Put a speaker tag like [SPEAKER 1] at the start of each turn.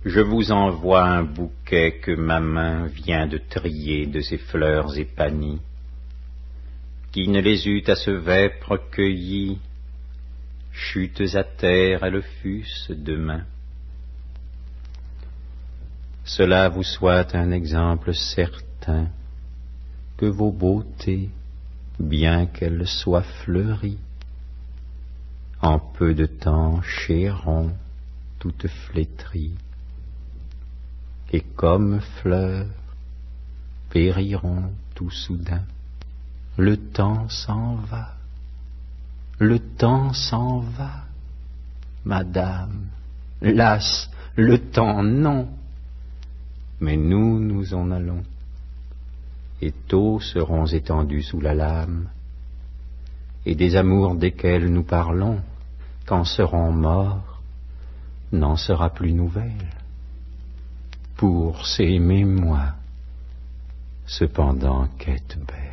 [SPEAKER 1] Je vous envoie un bouquet que ma main vient de trier de ces fleurs épannies. Qui ne les eût à ce vêpre cueillies, chutes à terre elles fussent demain. Cela vous soit un exemple certain, que vos beautés, bien qu'elles soient fleuries, en peu de temps chériront toutes flétries, et comme fleurs périront tout soudain. Le temps s'en va, le temps s'en va, madame, las, le temps non, mais nous, nous en allons, et tôt serons étendus sous la lame, et des amours desquels nous parlons, quand serons morts, n'en sera plus nouvelle. Pour s'aimer moi, cependant qu'être belle.